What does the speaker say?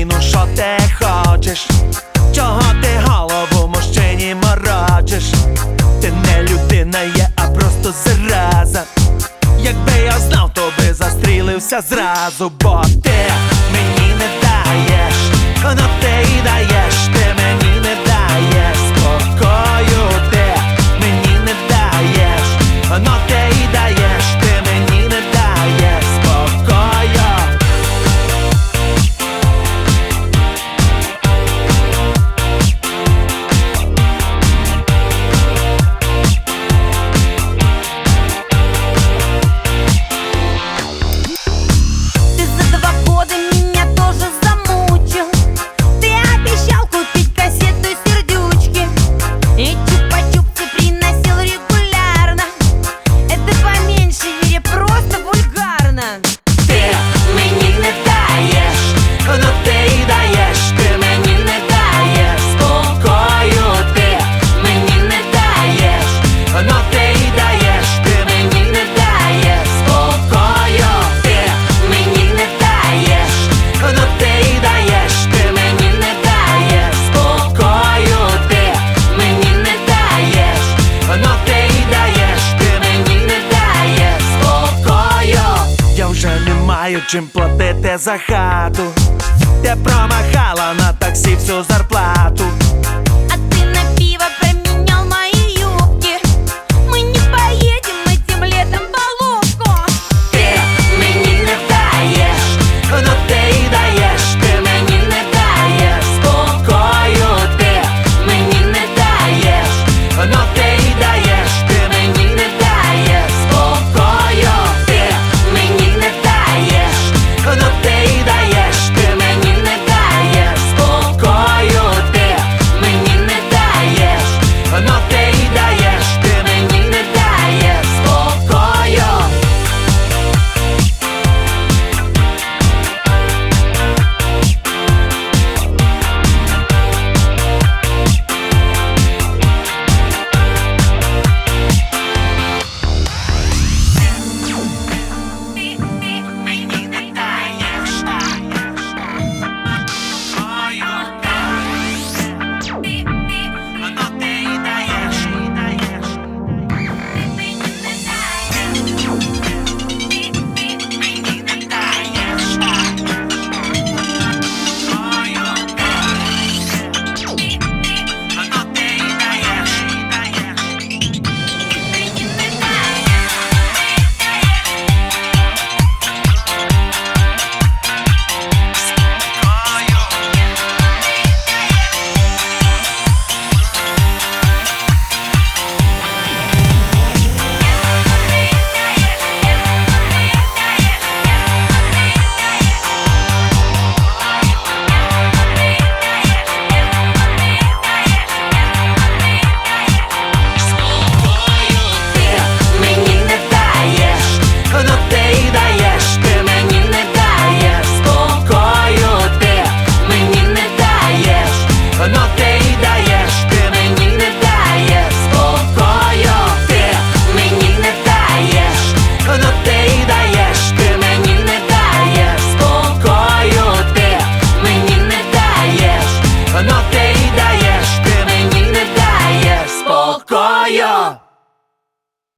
мені, ну що ти хочеш? Чого ти голову мужчині морочиш? Ти не людина є, а просто зараза. Якби я знав, то би застрілився зразу. Бо ти мені не даєш, ну ти й даєш. Ти мені не даєш спокою. Ти мені не даєш, ну ти й даєш. Ти мені не даєш спокою. Чим платити за хату? Ти промахала на таксі всю зарплату.